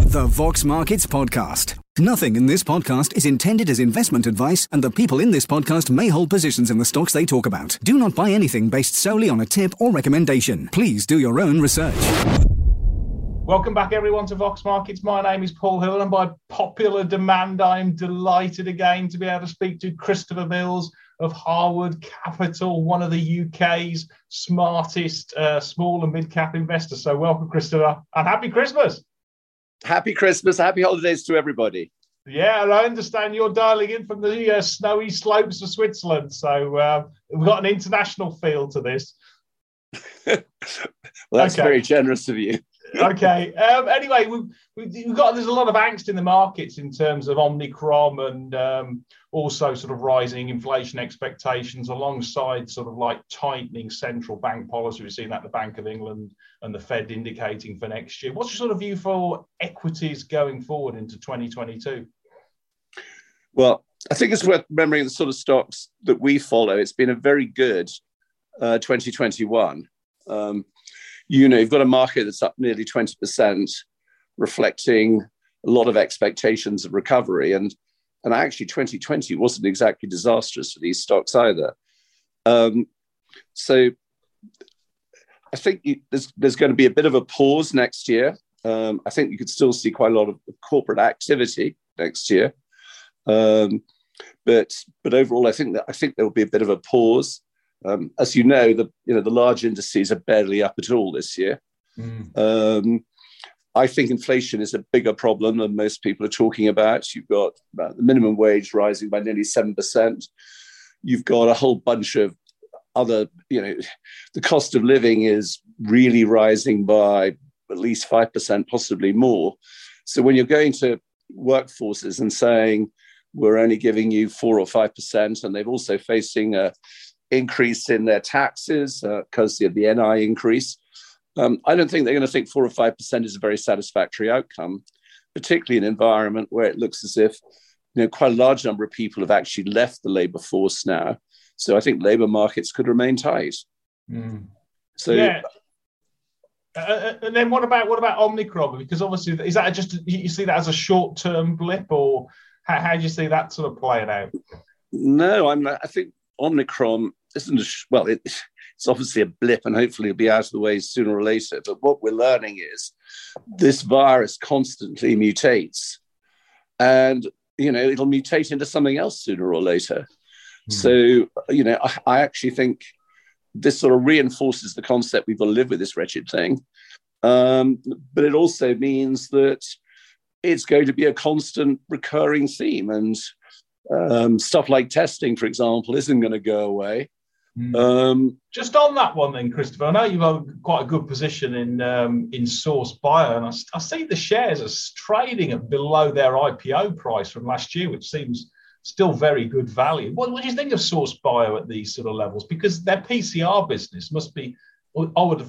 The Vox Markets Podcast. Nothing in this podcast is intended as investment advice, and the people in this podcast may hold positions in the stocks they talk about. Do not buy anything based solely on a tip or recommendation. Please do your own research. Welcome back, everyone, to Vox Markets. My name is Paul Hill, and by popular demand, I'm delighted again to be able to speak to Christopher Mills of Harwood Capital, one of the UK's smartest small and mid-cap investors. So welcome, Christopher, and happy Christmas. Happy Christmas, happy holidays to everybody. Yeah, and I understand you're dialing in from the snowy slopes of Switzerland. So we've got an international feel to this. Well, that's very generous of you. Okay. Anyway, we've got, there's a lot of angst in the markets in terms of Omicron and also sort of rising inflation expectations alongside sort of like tightening central bank policy. We've seen that the Bank of England and the Fed indicating for next year. What's your sort of view for equities going forward into 2022? Well, I think it's worth remembering the sort of stocks that we follow. It's been a very good 2021. You've got a market that's up nearly 20%, reflecting a lot of expectations of recovery. And actually, 2020 wasn't exactly disastrous for these stocks either. So I think there's going to be a bit of a pause next year. I think you could still see quite a lot of corporate activity next year. But overall, I think there will be a bit of a pause. As you know, the large indices are barely up at all this year. I think inflation is a bigger problem than most people are talking about. You've got the minimum wage rising by nearly 7%. You've got a whole bunch of other, the cost of living is really rising by at least 5%, possibly more. So when you're going to workforces and saying, we're only giving you 4 or 5%, and they're also facing a increase in their taxes because of the NI increase. I don't think they're going to think 4 or 5% is a very satisfactory outcome, particularly in an environment where it looks as if quite a large number of people have actually left the labour force now. So I think labour markets could remain tight. So yeah. And then what about Omicron? Because obviously, is that just you see that as a short-term blip, or how do you see that sort of playing out? No, I think Omicron isn't it's obviously a blip, and hopefully it'll be out of the way sooner or later. But what we're learning is this virus constantly mutates, and it'll mutate into something else sooner or later. So I actually think this sort of reinforces the concept we've got to live with this wretched thing. But it also means that it's going to be a constant recurring theme, and stuff like testing, for example, isn't going to go away. Just on that one then, Christopher, I know you've got quite a good position in Source Bio, and I see the shares are trading at below their IPO price from last year, which seems still very good value. What do you think of Source Bio at these sort of levels? Because their PCR business must be, I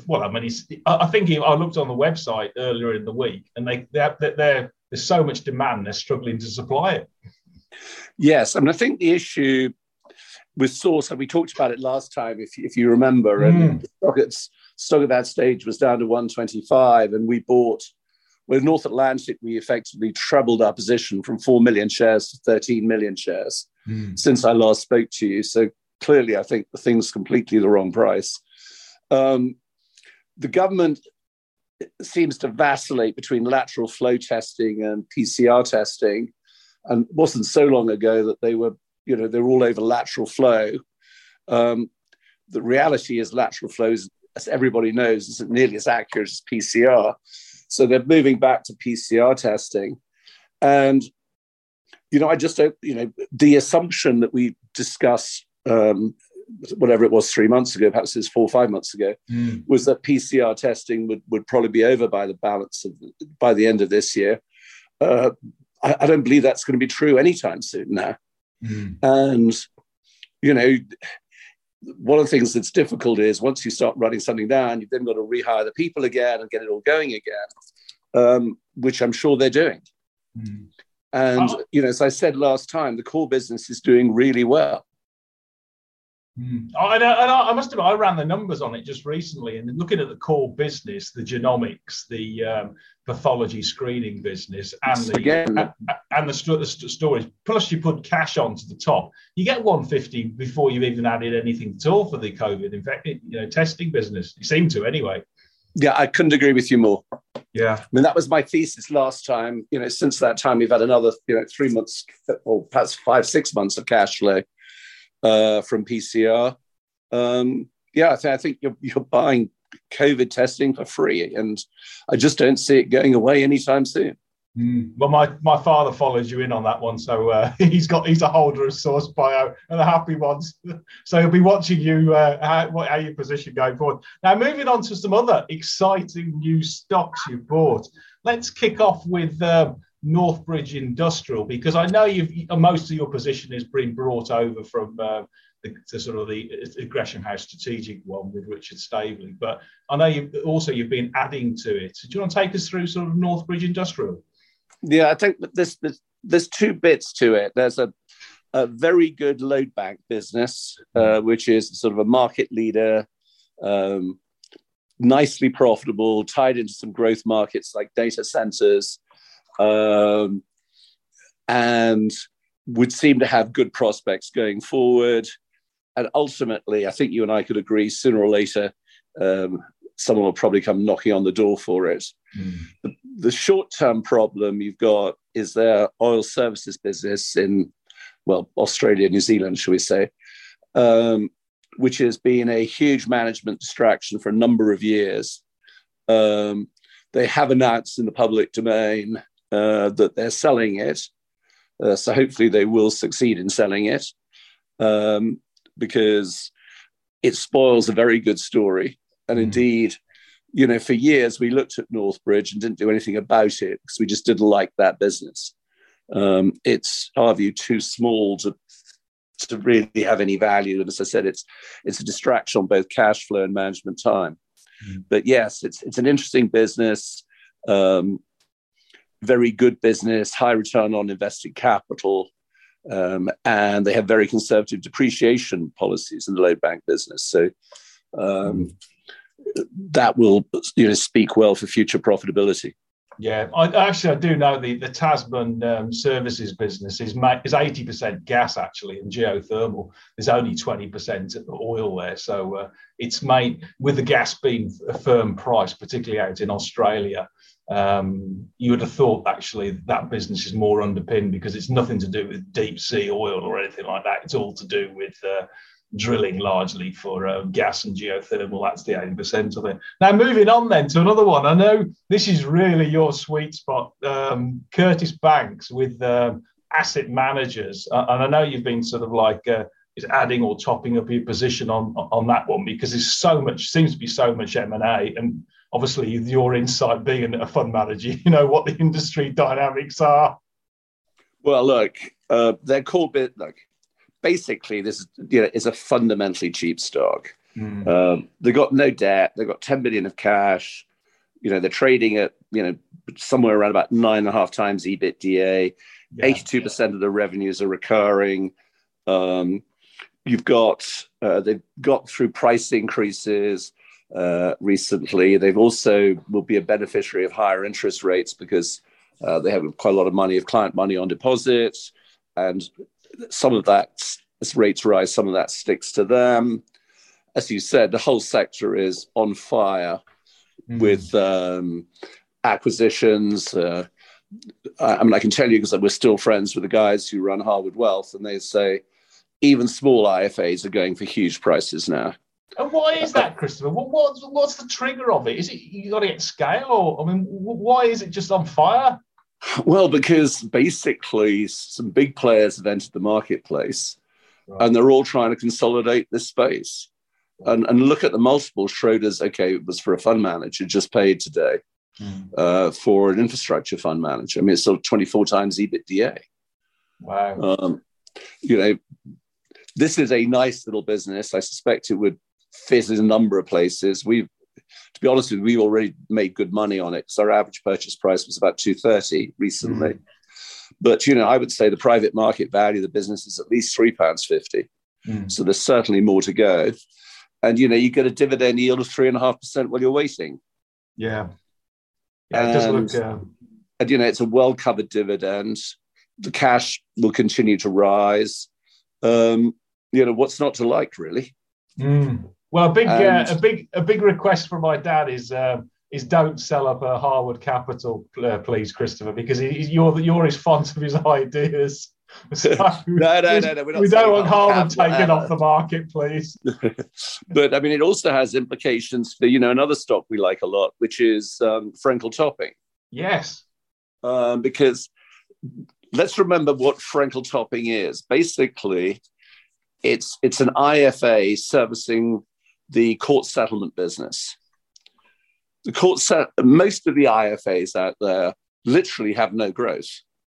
think I looked on the website earlier in the week, and there's so much demand, they're struggling to supply it. Yes, I think the issue with Source, and we talked about it last time, if you remember, and the stock at that stage was down to 125, and we bought, with North Atlantic, we effectively trebled our position from 4 million shares to 13 million shares since I last spoke to you. So clearly, I think the thing's completely the wrong price. The government seems to vacillate between lateral flow testing and PCR testing. And it wasn't so long ago that they were all over lateral flow. The reality is lateral flow, as everybody knows, isn't nearly as accurate as PCR. So they're moving back to PCR testing. And, I just don't, the assumption that we discussed, whatever it was 3 months ago, perhaps it was 4 or 5 months ago, was that PCR testing would probably be over by the end of this year. I don't believe that's going to be true anytime soon now. And, one of the things that's difficult is once you start running something down, you've then got to rehire the people again and get it all going again, which I'm sure they're doing. And, as I said last time, the core business is doing really well. I must admit, I ran the numbers on it just recently, and looking at the core business, the genomics, the pathology screening business, and the storage. Plus, you put cash onto the top, you get 150 before you've even added anything at all for the COVID infected, testing business. You seem to, anyway. Yeah, I couldn't agree with you more. Yeah, I mean, that was my thesis last time. Since that time, we've had another 3 months, or perhaps 5-6 months of cash flow from PCR. I think you're buying COVID testing for free, and I just don't see it going away anytime soon. Well, my father follows you in on that one, so he's a holder of Source Bio and the happy ones. So he'll be watching you how you position going forward. Now, moving on to some other exciting new stocks you've bought. Let's kick off with Northbridge Industrial, because I know most of your position has been brought over from the Gresham House strategic one with Richard Staveley, but I know you've been adding to it. Do you want to take us through sort of Northbridge Industrial? Yeah, I think that there's two bits to it. There's a very good load bank business, which is sort of a market leader, nicely profitable, tied into some growth markets like data centers, and would seem to have good prospects going forward. And ultimately, I think you and I could agree, sooner or later, someone will probably come knocking on the door for it. The short-term problem you've got is their oil services business in, Australia, New Zealand, shall we say, which has been a huge management distraction for a number of years. They have announced in the public domain that they're selling it. So hopefully they will succeed in selling it, because it spoils a very good story. And indeed, for years we looked at Northbridge and didn't do anything about it because we just didn't like that business. It's, our view, too small to really have any value. And as I said, it's a distraction on both cash flow and management time. But yes, it's an interesting business, very good business, high return on invested capital, and they have very conservative depreciation policies in the load bank business. So that will speak well for future profitability. Yeah, I do know the Tasman services business is 80% gas actually, and geothermal. There's only 20% oil there, so it's made with the gas being a firm price, particularly out in Australia. You would have thought actually that business is more underpinned because it's nothing to do with deep sea oil or anything like that. It's all to do with drilling largely for gas and geothermal. That's the 80% of it. Now, moving on then to another one. I know this is really your sweet spot, Curtis Banks with asset managers. And I know you've been sort of like is adding or topping up your position on that one because there's seems to be so much M&A, and obviously your insight being a fund manager, what the industry dynamics are. Well, look, their core bit, basically, this is a fundamentally cheap stock. They've got no debt. They've got 10 billion of cash. They're trading at somewhere around about 9.5 times EBITDA. Yeah. 82% of the revenues are recurring. They've got through price increases recently. They've also will be a beneficiary of higher interest rates because they have quite a lot of client money on deposits, and some of that, as rates rise, some of that sticks to them. As you said, the whole sector is on fire with acquisitions. I can tell you because we're still friends with the guys who run Harwood Wealth, and they say even small IFAs are going for huge prices now. And why is that, Christopher? What's the trigger of it? Is it you got to get scale, or why is it just on fire? Well, because basically some big players have entered the marketplace, right, and they're all trying to consolidate this space. And look at the multiples. Schroders, it was for a fund manager, just paid today for an infrastructure fund manager. It's still 24 times EBITDA. Wow. This is a nice little business. I suspect it would fit in a number of places. To be honest with you, we already made good money on it because our average purchase price was about £2.30 recently. But, I would say the private market value of the business is at least £3.50. So there's certainly more to go. And, you get a dividend yield of 3.5% while you're waiting. Yeah. Yeah, it does look... And, it's a well-covered dividend. The cash will continue to rise. What's not to like, really? Well, a big request from my dad is don't sell up a Harwood Capital, please, Christopher, because you're his font of his ideas. So no. We don't want Harwood taken off the market, please. But it also has implications for another stock we like a lot, which is Frenkel Topping. Yes, because let's remember what Frenkel Topping is. Basically, it's an IFA servicing the court settlement business. Most of the IFAs out there literally have no growth.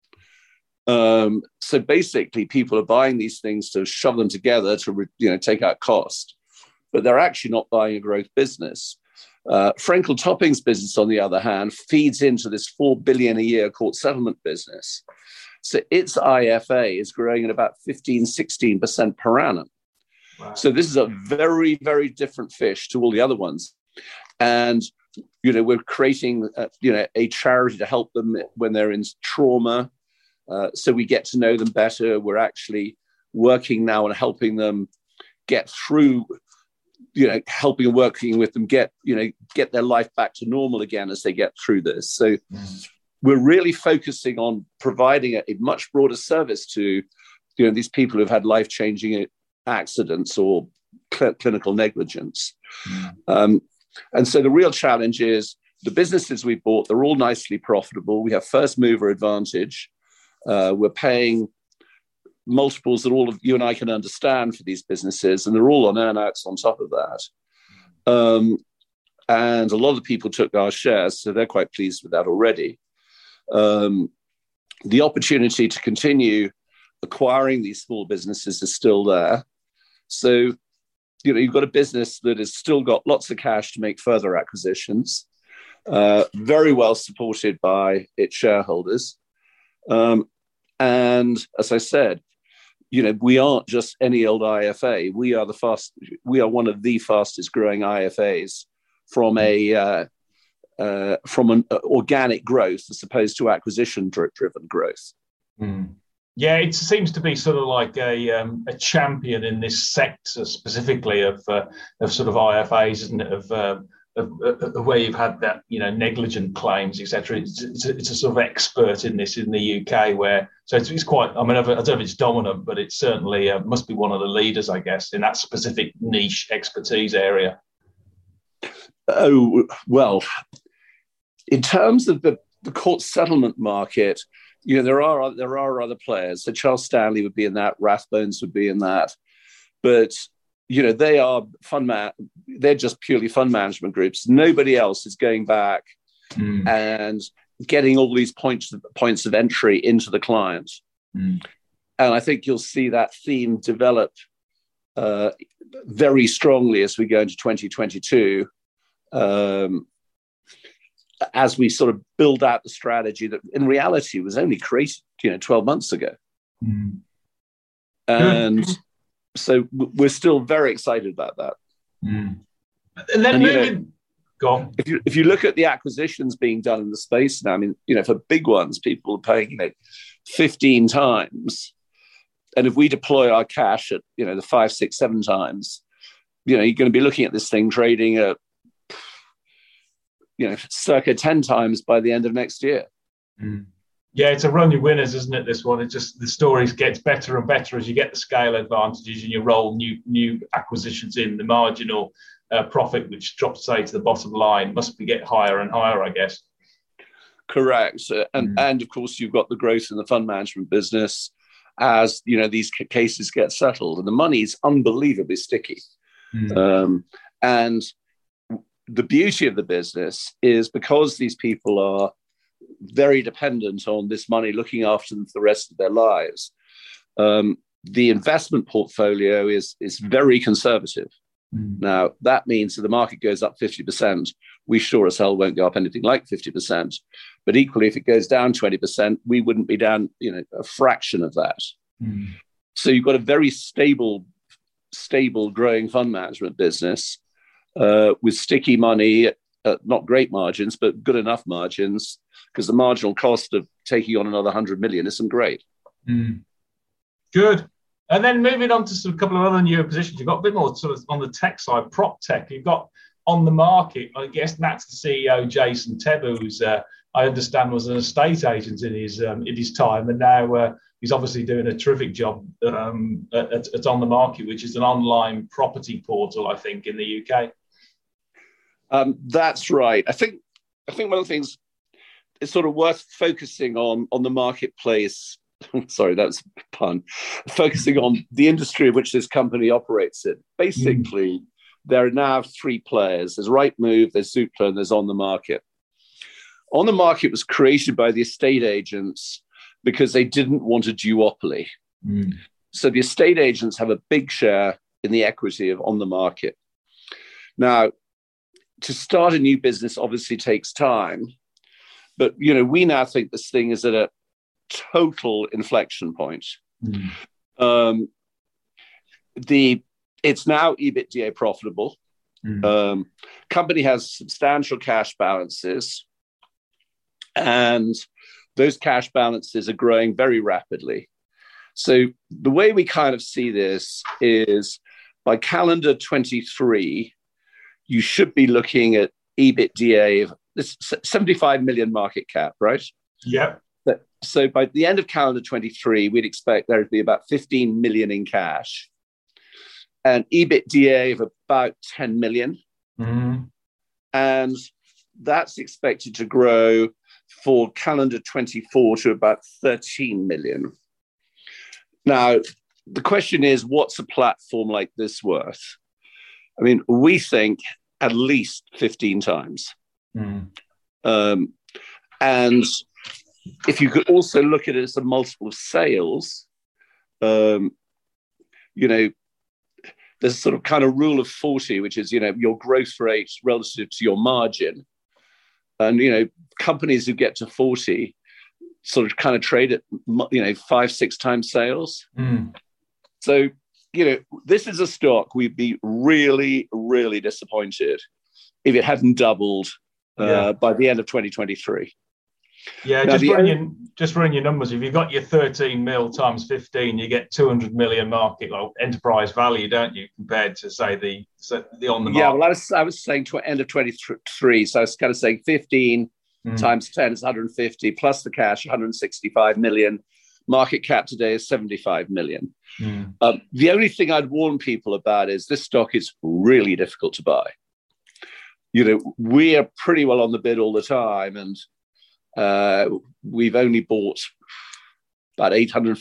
So basically, people are buying these things to shove them together to take out cost, but they're actually not buying a growth business. Frenkel Topping's business, on the other hand, feeds into this $4 billion a year court settlement business. So its IFA is growing at about 15-16% per annum. Wow. So this is a very, very different fish to all the other ones. And we're creating a charity to help them when they're in trauma. So we get to know them better. We're actually working now on helping them get through, helping and working with them get their life back to normal again as they get through this. So we're really focusing on providing a much broader service to, these people who've had life-changing accidents or clinical negligence. And so the real challenge is the businesses we bought, they're all nicely profitable. We have first mover advantage. We're paying multiples that all of you and I can understand for these businesses, and they're all on earnouts on top of that. And a lot of the people took our shares, so they're quite pleased with that already. The opportunity to continue acquiring these small businesses is still there. So, you've got a business that has still got lots of cash to make further acquisitions, very well supported by its shareholders. And as I said, we aren't just any old IFA. We are one of the fastest growing IFAs from an organic growth as opposed to acquisition driven growth. Yeah, it seems to be sort of like a champion in this sector specifically of sort of IFAs, isn't it? Of where you've had that, negligent claims, etc. It's a sort of expert in this in the UK, so it's quite. I don't know if it's dominant, but it certainly must be one of the leaders, I guess, in that specific niche expertise area. Oh well, in terms of the court settlement market, there are other players. So Charles Stanley would be in that. Rathbones would be in that, but. They are they're just purely fund management groups. Nobody else is going back and getting all these points of entry into the client. And I think you'll see that theme develop very strongly as we go into 2022, as we sort of build out the strategy that in reality was only created, 12 months ago. And so we're still very excited about that. And then go on. If you look at the acquisitions being done in the space now, for big ones, people are paying 15 times, and if we deploy our cash at the 5, 6, 7 times, you're going to be looking at this thing trading at circa 10 times by the end of next year. Yeah, it's a run your winners, isn't it? This one, it's just the story gets better and better as you get the scale advantages and you roll new acquisitions in. The marginal profit, which drops say to the bottom line, must get higher and higher, I guess. Correct, and of course you've got the growth in the fund management business as these cases get settled, and the money is unbelievably sticky. And the beauty of the business is because these people are very dependent on this money looking after them for the rest of their lives. The investment portfolio is very conservative. Now, that means if the market goes up 50%, we sure as hell won't go up anything like 50%. But equally, if it goes down 20%, we wouldn't be down a fraction of that. So you've got a very stable stable, growing fund management business with sticky money, not great margins, but good enough margins, because the marginal cost of taking on another 100 million isn't great. Good. And then moving on to a couple of other newer positions, you've got a bit more sort of on the tech side, prop tech. You've got On the Market, I guess that's the CEO, Jason Tebb, who's I understand was an estate agent in his time, and now he's obviously doing a terrific job at On the Market, which is an online property portal, I think, in the UK. That's right. I think one of the things it's sort of worth focusing on the marketplace. Sorry, that's a pun. Focusing on the industry of which this company operates in. Basically, there are now three players. There's Rightmove, there's Zoopla, and there's On the Market. On the Market was created by the estate agents because they didn't want a duopoly. So the estate agents have a big share in the equity of On the Market. Now, to start a new business obviously takes time, but we now think this thing is at a total inflection point. It's now EBITDA profitable. Company has substantial cash balances, and those cash balances are growing very rapidly. So the way we kind of see this is by calendar 23, you should be looking at EBITDA of this 75 million market cap, right? Yeah. So by the end of calendar 23, we'd expect there to be about 15 million in cash and EBITDA of about 10 million. And that's expected to grow for calendar 24 to about 13 million. Now, the question is, what's a platform like this worth? I mean, we think at least 15 times. And if you could also look at it as a multiple of sales, there's a sort of kind of rule of 40, which is, your growth rate relative to your margin. And, companies who get to 40 sort of kind of trade at, 5-6 times sales. So, this is a stock we'd be really, really disappointed if it hadn't doubled by the end of 2023. Yeah, now just run your numbers. If you've got your 13 mil times 15, you get 200 million market enterprise value, don't you? Compared to say the On the Market. Yeah, well, I was saying to end of 23, so I was kind of saying 15 times 10 is 150 plus the cash, 165 million. Market cap today is 75 million. The only thing I'd warn people about is this stock is really difficult to buy. We are pretty well on the bid all the time, and we've only bought about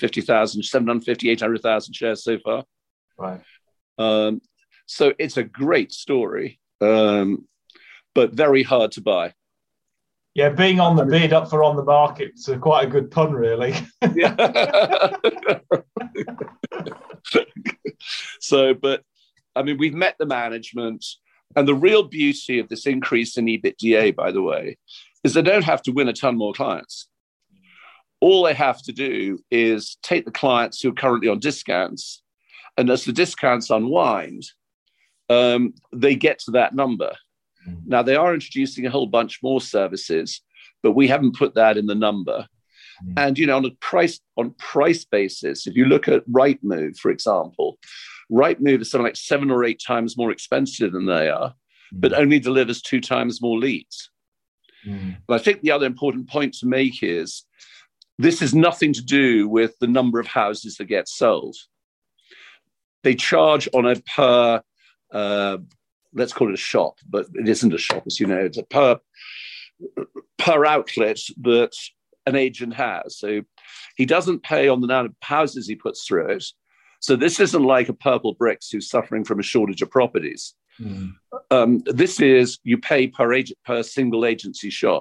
800,000 shares so far. Right. So it's a great story, but very hard to buy. Yeah, being on the bid up for On the Market, it's quite a good pun, really. But I mean, we've met the management, and the real beauty of this increase in EBITDA, by the way, is they don't have to win a ton more clients. All they have to do is take the clients who are currently on discounts, and as the discounts unwind, they get to that number. Now, they are introducing a whole bunch more services, but we haven't put that in the number. And, on a price basis, if you look at Rightmove, for example, Rightmove is something like 7 or 8 times more expensive than they are, but only delivers 2 times more leads. But I think the other important point to make is this is nothing to do with the number of houses that get sold. They charge on a per, let's call it a shop, but it isn't a shop, as you know. It's a per outlet that an agent has. So he doesn't pay on the number of houses he puts through it. So this isn't like a Purple Bricks who's suffering from a shortage of properties. This is, you pay per single agency shop.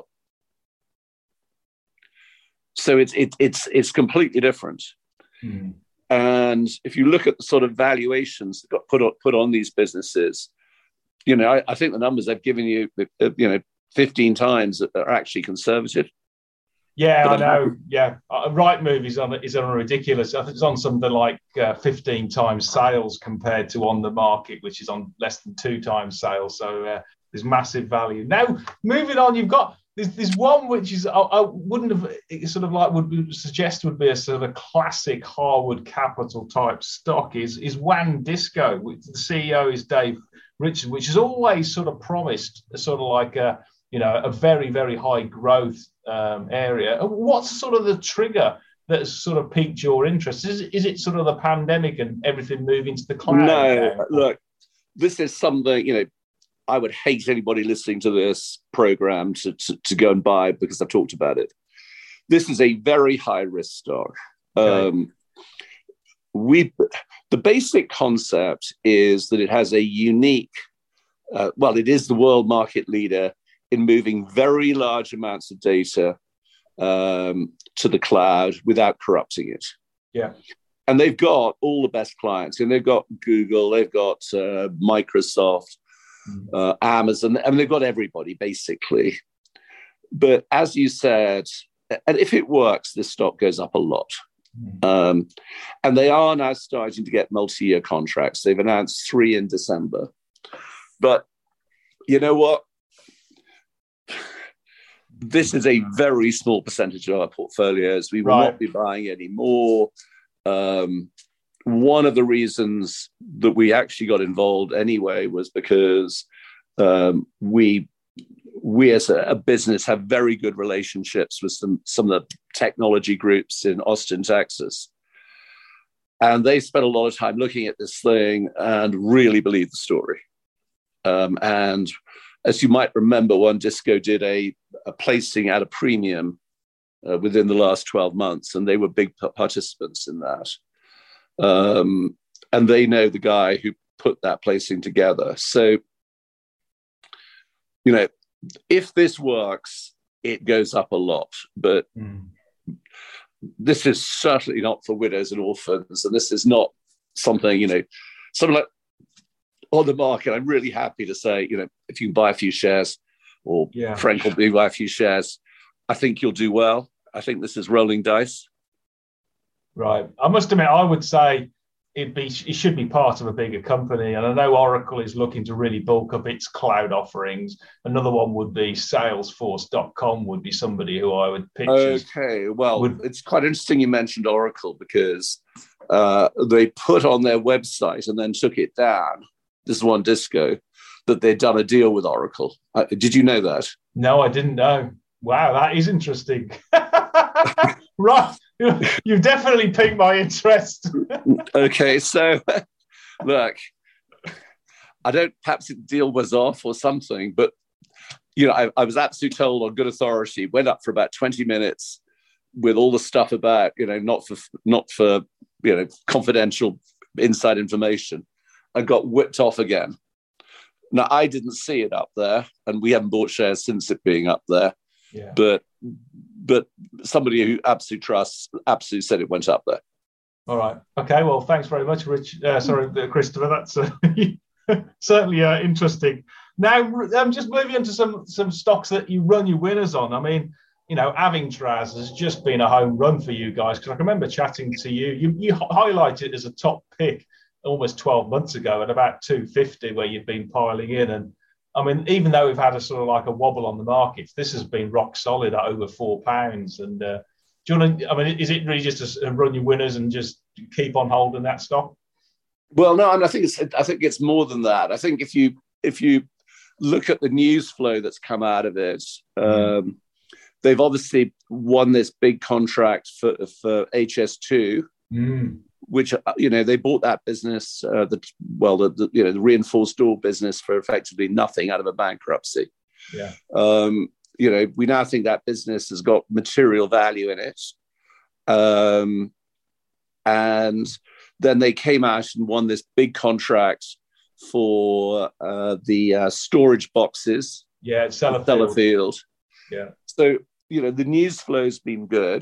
So it's completely different. And if you look at the sort of valuations that got put on these businesses, I think the numbers I've given you, 15 times are actually conservative. Yeah, I know. Yeah, Rightmove is on a ridiculous. I think it's on something like 15 times sales compared to on the market, which is on less than 2 times sales. So there's massive value. Now, moving on, you've got there's one which is I wouldn't have sort of like suggest would be a sort of a classic Harwood Capital type stock is WANdisco, which the CEO is Dave Richardson, which has always sort of promised a sort of like a very, very high growth area. What's sort of the trigger that has sort of piqued your interest? Is it sort of the pandemic and everything moving to the cloud? No, look, this is something, I would hate anybody listening to this program to go and buy because I've talked about it. This is a very high risk stock. Okay. The basic concept is that it has a unique, it is the world market leader in moving very large amounts of data to the cloud without corrupting it. Yeah. And they've got all the best clients. And they've got Google, they've got Microsoft, Amazon, and they've got everybody, basically. But as you said, and if it works, this stock goes up a lot. And they are now starting to get multi-year contracts. They've announced 3 in December. But you know what? This is a very small percentage of our portfolios. We will not be buying any more. One of the reasons that we actually got involved anyway was because we as a business have very good relationships with some of the technology groups in Austin, Texas. And they spent a lot of time looking at this thing and really believed the story. And as you might remember, WANdisco did a placing at a premium within the last 12 months, and they were big participants in that. And they know the guy who put that placing together. So, if this works, it goes up a lot. But this is certainly not for widows and orphans, and this is not something, something like on the market. I'm really happy to say, if you can buy a few shares, or Frank will buy a few shares, I think you'll do well. I think this is rolling dice. Right. I must admit, I would say it should be part of a bigger company. And I know Oracle is looking to really bulk up its cloud offerings. Another one would be Salesforce.com would be somebody who I would pitch. Okay. Well, it's quite interesting you mentioned Oracle because they put on their website and then took it down. This is WANdisco, that they'd done a deal with Oracle. Did you know that? No, I didn't know. Wow, that is interesting. Right. You've definitely piqued my interest. Okay, so look, perhaps the deal was off or something, but I was absolutely told on good authority, went up for about 20 minutes with all the stuff about, not for confidential inside information, and got whipped off again. Now, I didn't see it up there, and we haven't bought shares since it being up there. Yeah. But somebody who absolutely trusts absolutely said it went up there. All right. Okay. Well, thanks very much, Christopher. That's certainly interesting. Now, I'm just moving into some stocks that you run your winners on. I mean, Avingtraz has just been a home run for you guys, because I can remember chatting to you. You highlighted it as a top pick almost 12 months ago at about 250, where you've been piling in. And I mean, even though we've had a sort of like a wobble on the markets, this has been rock solid at over £4. And do you want to? I mean, is it really just to run your winners and just keep on holding that stock? Well, no, I think it's more than that. I think if you look at the news flow that's come out of it, they've obviously won this big contract for HS2. Which they bought that business, the reinforced door business, for effectively nothing out of a bankruptcy. Yeah. We now think that business has got material value in it, and then they came out and won this big contract for the storage boxes. Yeah, at Sellafield. Yeah. So the news flow's been good.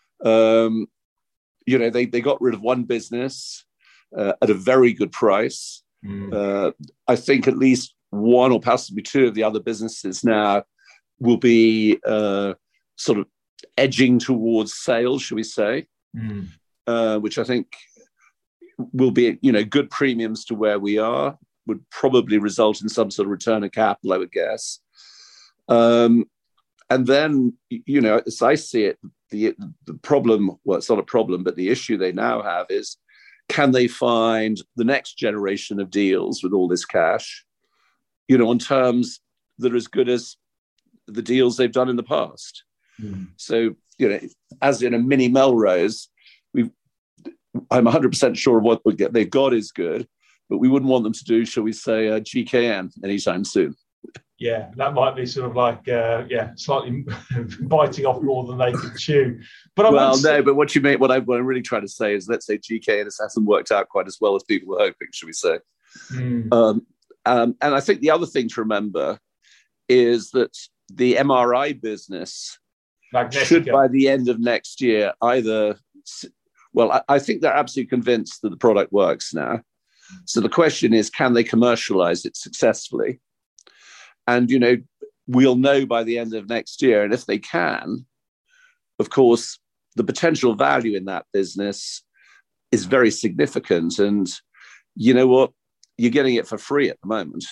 They got rid of one business at a very good price. I think at least one or possibly two of the other businesses now will be sort of edging towards sales, shall we say, which I think will be, good premiums to where we are, would probably result in some sort of return of capital, I would guess. And then, as I see it, the problem, well, it's not a problem, but the issue they now have is, can they find the next generation of deals with all this cash, on terms that are as good as the deals they've done in the past? So, as in a mini Melrose, I'm 100% sure what they've got is good, but we wouldn't want them to do, shall we say, GKN anytime soon. Yeah, that might be sort of like, slightly biting off more than they could chew. But but what you mean, what I'm really trying to say is, let's say GKN hasn't worked out quite as well as people were hoping, shall we say. And I think the other thing to remember is that the MRI business Magnetica should, by the end of next year, I think they're absolutely convinced that the product works now. So the question is, can they commercialize it successfully? And, we'll know by the end of next year. And if they can, of course, the potential value in that business is very significant. And you know what? You're getting it for free at the moment.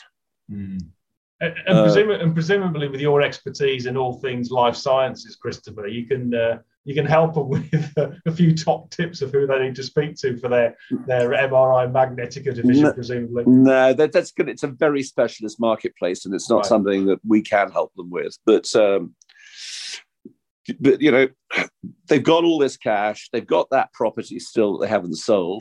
And presumably with your expertise in all things life sciences, Christopher, you can help them with a few top tips of who they need to speak to for their MRI Magnetica division, presumably. No, that's good. It's a very specialist marketplace, and it's not something that we can help them with. But they've got all this cash. They've got that property still that they haven't sold.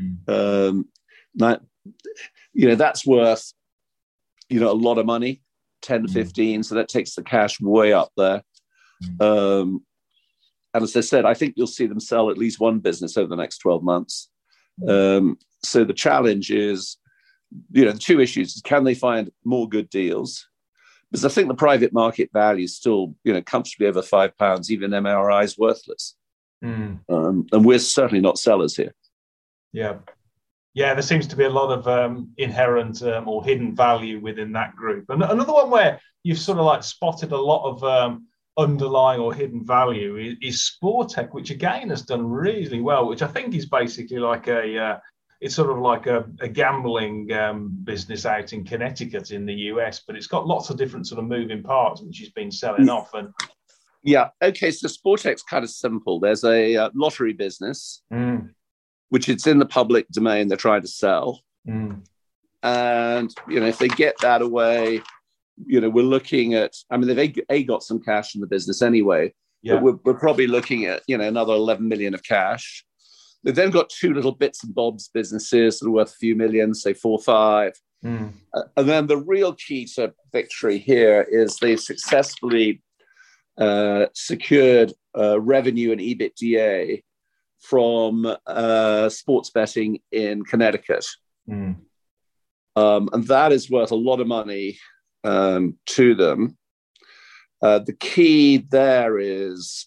That's worth, a lot of money, 10 to 15. So that takes the cash way up there. And as I said, I think you'll see them sell at least one business over the next 12 months. So the challenge is, the two issues is, can they find more good deals? Because I think the private market value is still, comfortably over £5. Even MRI is worthless. And we're certainly not sellers here. Yeah, there seems to be a lot of inherent or hidden value within that group. And another one where you've sort of like spotted a lot of underlying or hidden value is Sportech, which again has done really well, which I think is basically like it's sort of like a gambling business out in Connecticut in the US, but it's got lots of different sort of moving parts, which has been selling off. And okay, so Sportech's kind of simple. There's a lottery business, which it's in the public domain they're trying to sell. And, if they get that away, we're looking at, they've got some cash in the business anyway, but we're probably looking at, another 11 million of cash. They've then got two little bits and bobs businesses that are worth a few million, say 4 or 5. And then the real key to victory here is they've successfully secured revenue and EBITDA from sports betting in Connecticut. And that is worth a lot of money to them. The key there is,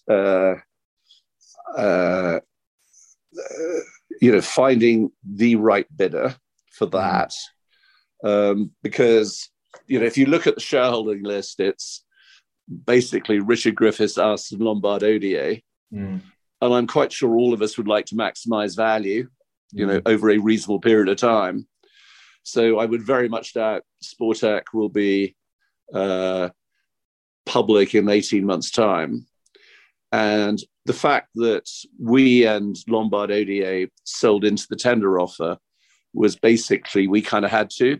finding the right bidder for that. Because, if you look at the shareholding list, it's basically Richard Griffiths, us, and Lombard Odier. And I'm quite sure all of us would like to maximize value, over a reasonable period of time. So I would very much doubt Sportech will be public in 18 months' time. And the fact that we and Lombard Odier sold into the tender offer was basically, we kind of had to,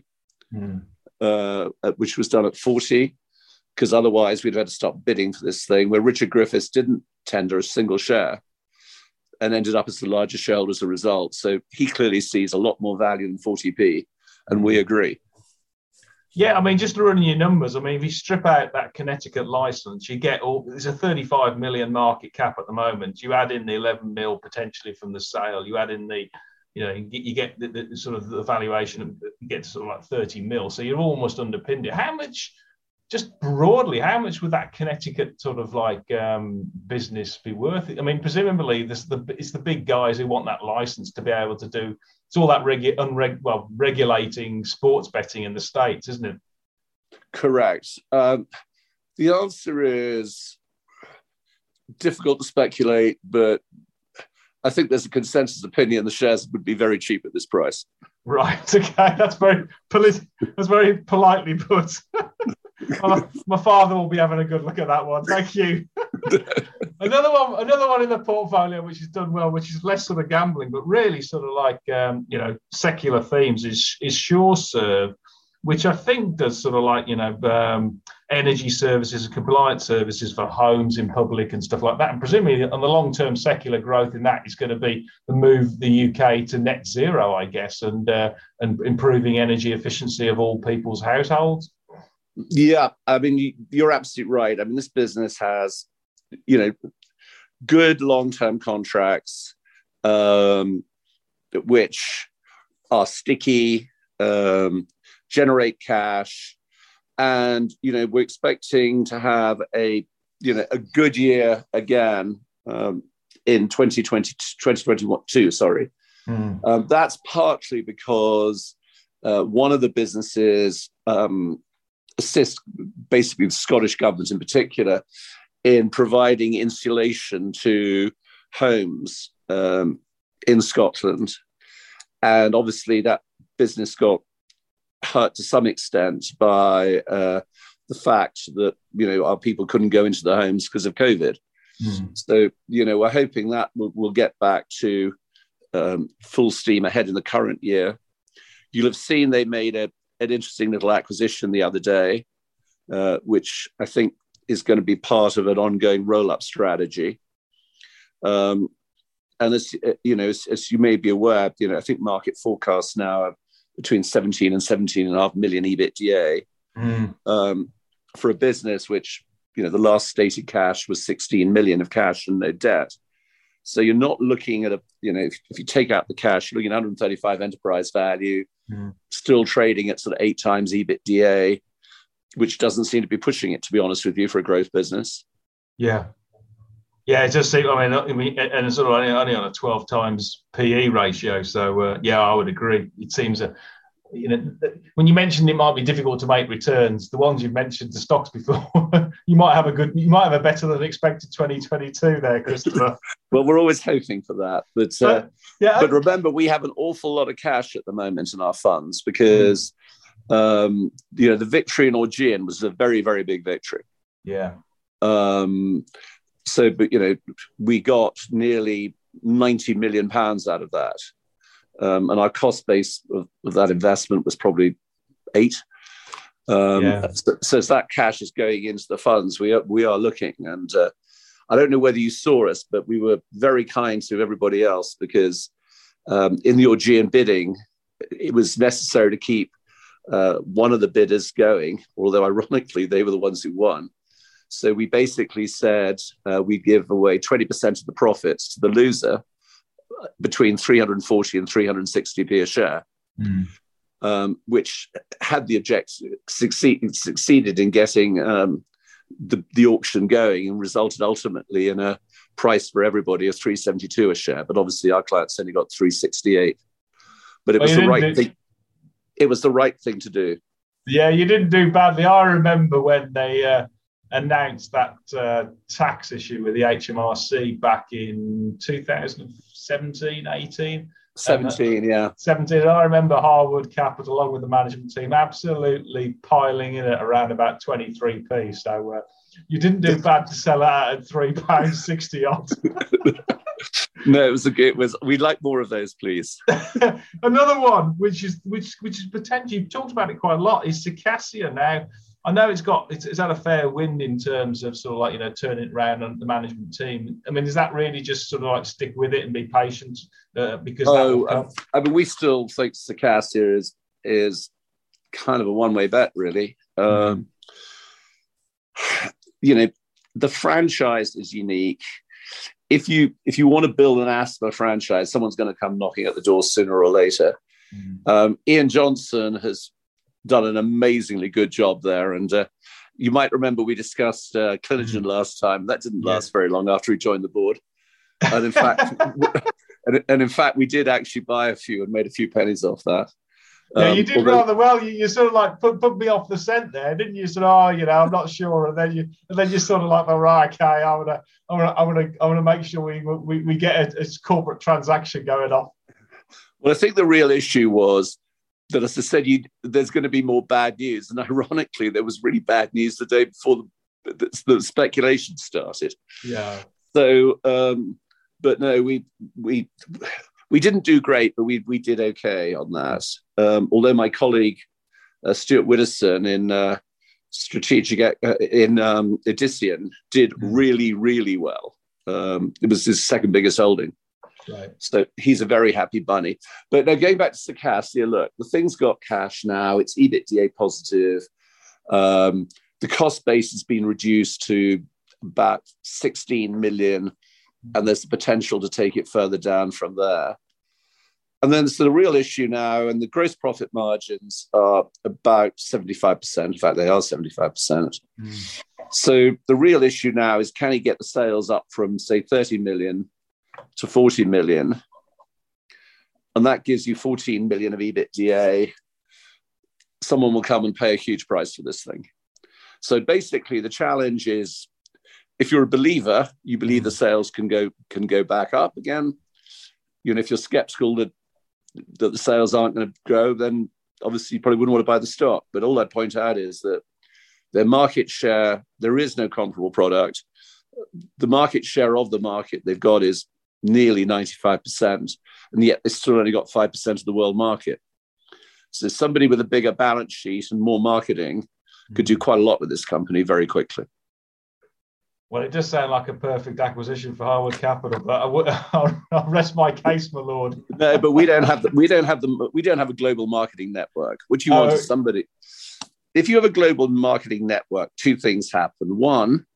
which was done at 40, because otherwise we'd have had to stop bidding for this thing, where Richard Griffiths didn't tender a single share and ended up as the largest shareholder as a result. So he clearly sees a lot more value than 40p, and we agree. Yeah, just running your numbers. If you strip out that Connecticut license, you get there's a 35 million market cap at the moment. You add in the 11 mil potentially from the sale. You add in the, you get the sort of the valuation, you get sort of like 30 mil. So you're almost underpinned it. How much, just broadly, how much would that Connecticut sort of like business be worth? Presumably it's the big guys who want that license to be able to do. It's all that regulating sports betting in the States, isn't it? Correct. The answer is, difficult to speculate, but I think there's a consensus opinion the shares would be very cheap at this price. Right. Okay. That's very politely put. My father will be having a good look at that one. Thank you. Another one in the portfolio which has done well, which is less sort of gambling, but really sort of like secular themes, is SureServe, which I think does sort of like energy services and compliance services for homes in public and stuff like that. And presumably on the long-term secular growth in that is going to be the move the UK to net zero, I guess, and improving energy efficiency of all people's households. Yeah, I mean, you're absolutely right. I mean, this business has, good long-term contracts, which are sticky, generate cash, and we're expecting to have a good year again in 2022. Sorry, that's partly because one of the businesses assist basically the Scottish government in particular in providing insulation to homes in Scotland. And obviously that business got hurt to some extent by the fact that, our people couldn't go into the homes because of COVID. So, we're hoping that we'll get back to full steam ahead in the current year. You'll have seen they made an interesting little acquisition the other day, which I think is going to be part of an ongoing roll-up strategy. And as you may be aware, I think market forecasts now are between 17 and 17.5 million EBITDA for a business which, the last stated cash was 16 million of cash and no debt. So you're not looking at if you take out the cash, you're looking at 135 enterprise value, still trading at sort of 8 times EBITDA, which doesn't seem to be pushing it, to be honest with you, for a growth business. Yeah. Yeah, it just seems, and it's sort of only on a 12 times PE ratio. So, I would agree. It seems, when you mentioned it might be difficult to make returns, the ones you've mentioned, the stocks before, you might have a better than expected 2022 there, Christopher. Well, we're always hoping for that. But remember, we have an awful lot of cash at the moment in our funds because, the victory in Augean was a very, very big victory. Yeah. But we got nearly 90 million pounds out of that. And our cost base of that investment was probably 8. So as that cash is going into the funds, we are looking. And I don't know whether you saw us, but we were very kind to everybody else because in the Augean bidding, it was necessary to keep one of the bidders going, although ironically, they were the ones who won. So we basically said we give away 20% of the profits to the loser between 340 and 360p a share, which had the objective succeeded in getting the auction going and resulted ultimately in a price for everybody of 372 a share. But obviously our clients only got 368. But it was the right thing. It was the right thing to do. Yeah, you didn't do badly. I remember when they announced that tax issue with the HMRC back in 2017, 18. 17, yeah. 17. I remember Harwood Capital, along with the management team, absolutely piling in at around about 23p. So you didn't do bad to sell out at £3.60 odd. No, it was. We'd like more of those, please. Another one, which is potentially, you've talked about it quite a lot, is Circassia. Now, I know it's had a fair wind in terms of sort of like, turning it around on the management team. I mean, is that really just sort of like stick with it and be patient? Because we still think Circassia is kind of a one-way bet, really. The franchise is unique. If you want to build an asthma franchise, someone's going to come knocking at the door sooner or later. Ian Johnson has done an amazingly good job there. And you might remember we discussed Clinigen last time. That didn't last very long after he joined the board. And in fact, we did actually buy a few and made a few pennies off that. Yeah, you did rather well. You sort of like put me off the scent there, didn't you? Sort of, I'm not sure, and then you sort of like, all right, okay, I'm gonna make sure we get a corporate transaction going off. Well, I think the real issue was that, as I said, there's going to be more bad news, and ironically, there was really bad news the day before the speculation started. Yeah. So, but no, we didn't do great, but we did okay on that. Although my colleague Stuart Widdowson in strategic in Edician did really, really well. It was his second biggest holding. Right. So he's a very happy bunny. But now going back to Circassia, look, the thing's got cash now. It's EBITDA positive. The cost base has been reduced to about 16 million, and there's the potential to take it further down from there. And then so the real issue now, and the gross profit margins are about 75%. In fact, they are 75%. So the real issue now is, can he get the sales up from, say, 30 million to 40 million? And that gives you 14 million of EBITDA. Someone will come and pay a huge price for this thing. So basically, the challenge is, if you're a believer, you believe the sales can go back up again. If you're skeptical that the sales aren't going to grow, then obviously you probably wouldn't want to buy the stock. But all I'd point out is that their market share, there is no comparable product. The market share of the market they've got is nearly 95%, and yet they still only got 5% of the world market. So somebody with a bigger balance sheet and more marketing could do quite a lot with this company very quickly. Well, it does sound like a perfect acquisition for Harwood Capital, but I'll rest my case, my lord. No, but we don't have a global marketing network. What you want is somebody. If you have a global marketing network, two things happen. One,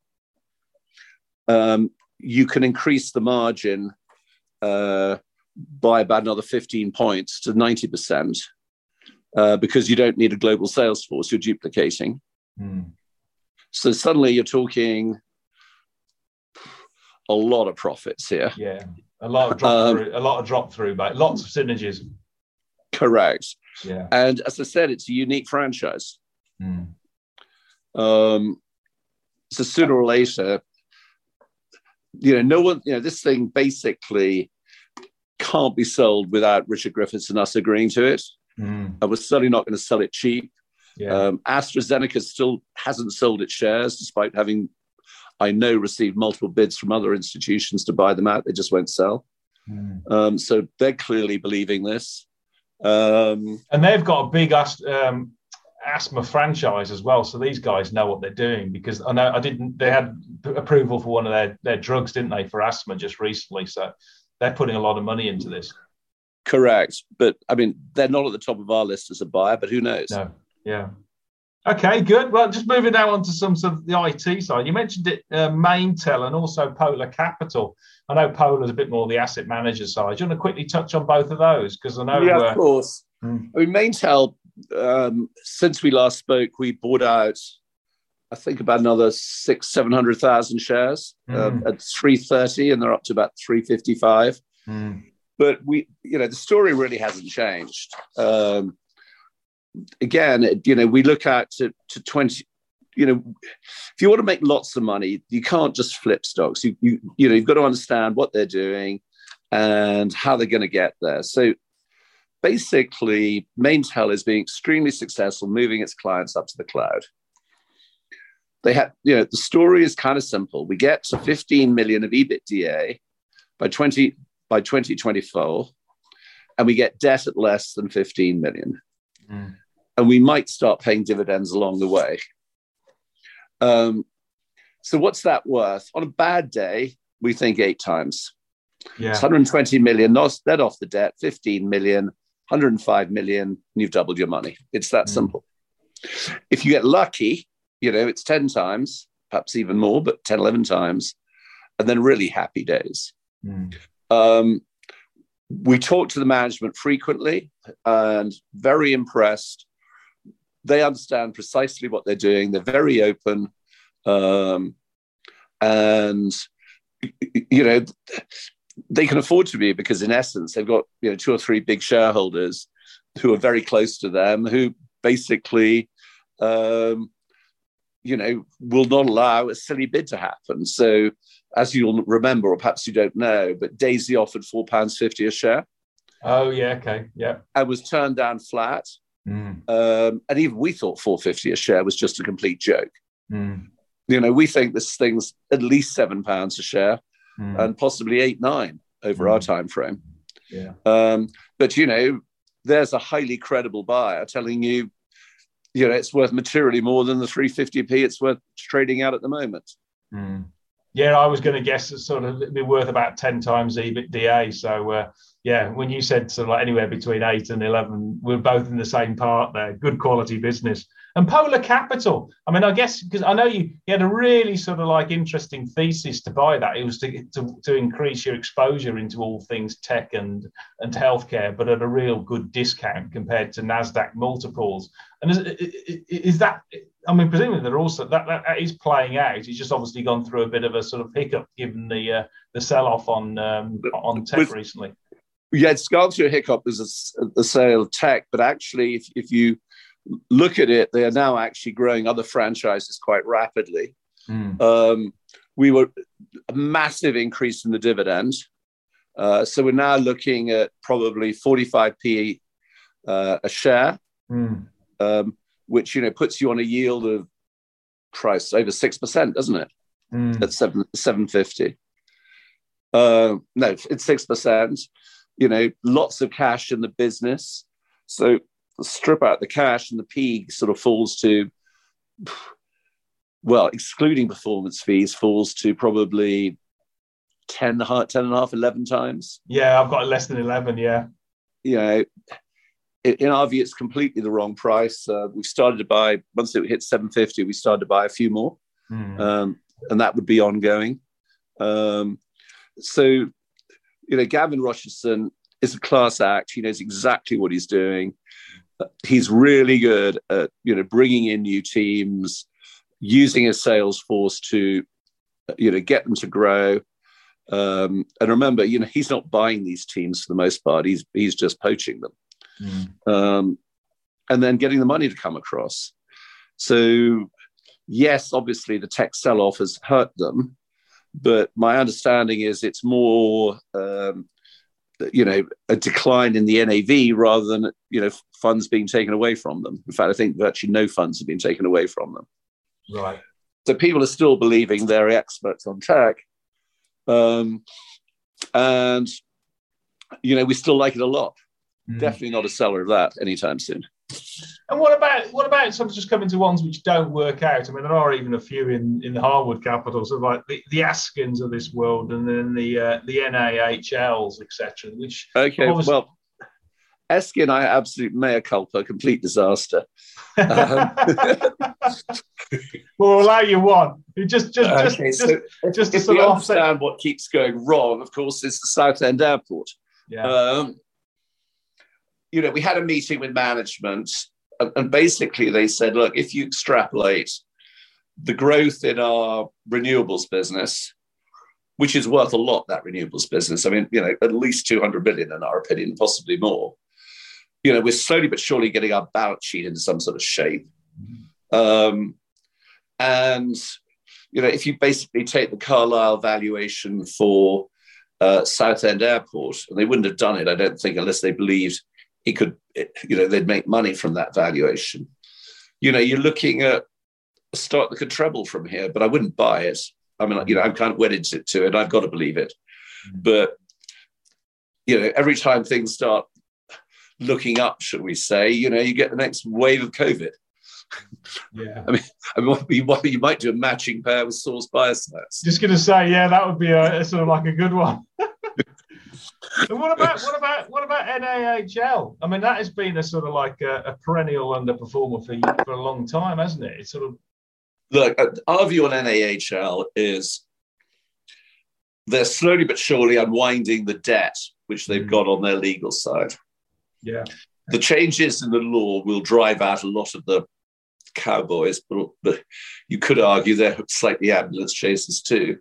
you can increase the margin by about another 15 points to 90%, because you don't need a global sales force. You're duplicating. So suddenly you're talking a lot of profits here. Yeah, a lot of drop through, mate. Lots of synergies. Correct. Yeah. And as I said, it's a unique franchise. So sooner or later, no one, this thing basically can't be sold without Richard Griffiths and us agreeing to it. And we're certainly not going to sell it cheap. Yeah. AstraZeneca still hasn't sold its shares, despite having, I know, received multiple bids from other institutions to buy them out. They just won't sell. So they're clearly believing this. And they've got a big asthma franchise as well. So these guys know what they're doing, because I know they had approval for one of their drugs, didn't they, for asthma just recently. So they're putting a lot of money into this. Correct. But I mean, they're not at the top of our list as a buyer, but who knows? No. Yeah. Okay, good. Well, just moving now on to some sort of the IT side. You mentioned it, Maintel and also Polar Capital. I know Polar's a bit more the asset manager side. Do you want to quickly touch on both of those? Because I know... Yeah, of course. I mean, Maintel, since we last spoke, we bought out, I think, about another 700,000 shares at 330, and they're up to about 355. But the story really hasn't changed. Again, we look out to 20. If you want to make lots of money, you can't just flip stocks. You've got to understand what they're doing and how they're going to get there. So basically, Maintel is being extremely successful moving its clients up to the cloud. They have, the story is kind of simple. We get to 15 million of EBITDA by 2024, and we get debt at less than 15 million. And we might start paying dividends along the way. So what's that worth? On a bad day, we think 8 times. Yeah. It's 120 million, net off the debt, 15 million, 105 million, and you've doubled your money. It's that simple. If you get lucky, it's 10 times, perhaps even more, but 10, 11 times, and then really happy days. We talk to the management frequently and very impressed. They understand precisely what they're doing. They're very open. And, they can afford to be, because in essence, they've got, 2 or 3 big shareholders who are very close to them, who basically, will not allow a silly bid to happen. So, as you'll remember, or perhaps you don't know, but Daisy offered £4.50 a share. Oh, yeah, okay, yeah. And was turned down flat. And even we thought £4.50 a share was just a complete joke. We think this thing's at least £7 a share and possibly 8-9 over our time frame. Yeah. But there's a highly credible buyer telling you, it's worth materially more than the 350p it's worth trading out at the moment. Yeah, I was going to guess it's sort of be worth about 10 times EBITDA. So, when you said sort of like anywhere between 8 and 11, we're both in the same part there. Good quality business. And Polar Capital, I mean, I guess, because I know you had a really sort of like interesting thesis to buy that. It was to increase your exposure into all things tech and healthcare, but at a real good discount compared to NASDAQ multiples. And is that, I mean, presumably they're also, that is playing out. It's just obviously gone through a bit of a sort of hiccup given the sell-off on tech recently. Yeah, it's gone through a hiccup as the sale of tech, but actually, if you look at it, they are now actually growing other franchises quite rapidly. We were a massive increase in the dividend. So we're now looking at probably 45p a share, which, puts you on a yield of price over 6%, doesn't it? At 750. No, it's 6%. Lots of cash in the business. So strip out the cash and the P sort of falls to, well, excluding performance fees, falls to probably 10 and a half, 11 times. Yeah, I've got less than 11, yeah. In our view, it's completely the wrong price. We've started to buy, once it hit 750, we started to buy a few more. And that would be ongoing. So, Gavin Rocherson is a class act. He knows exactly what he's doing. He's really good at, bringing in new teams, using his sales force to, get them to grow. And remember, he's not buying these teams for the most part. He's just poaching them. And then getting the money to come across. So, yes, obviously the tech sell-off has hurt them. But my understanding is it's more, a decline in the NAV rather than, funds being taken away from them. In fact, I think virtually no funds have been taken away from them. Right. So people are still believing they're experts on tech. And, we still like it a lot. Definitely not a seller of that anytime soon. And what about sort of just coming to ones which don't work out? I mean, there are even a few in the Harwood Capital, sort of like the Askins of this world, and then the NAHLs, etc. Which well, Eskin, I absolute mea culpa, complete disaster. We'll allow you one. Just to sort of understand what keeps going wrong. Of course, is the Southend Airport. Yeah. We had a meeting with management, and basically they said, look, if you extrapolate the growth in our renewables business, which is worth a lot, that renewables business, I mean, at least 200 billion in our opinion, possibly more. We're slowly but surely getting our balance sheet into some sort of shape. And, if you basically take the Carlisle valuation for Southend Airport, and they wouldn't have done it, I don't think, unless they believed he could, they'd make money from that valuation. You're looking at a stock that could treble from here, but I wouldn't buy it. I mean, I'm kind of wedded to it. I've got to believe it. But, every time things start looking up, shall we say, you get the next wave of COVID. Yeah. I mean, you might do a matching pair with Source Biostats. Just going to say, yeah, that would be a sort of like a good one. And what about NAHL? I mean, that has been a sort of like a perennial underperformer for a long time, hasn't it? It's sort of. Look, our view on NAHL is they're slowly but surely unwinding the debt which they've got on their legal side. Yeah. The changes in the law will drive out a lot of the cowboys, but you could argue they're slightly ambulance chasers too.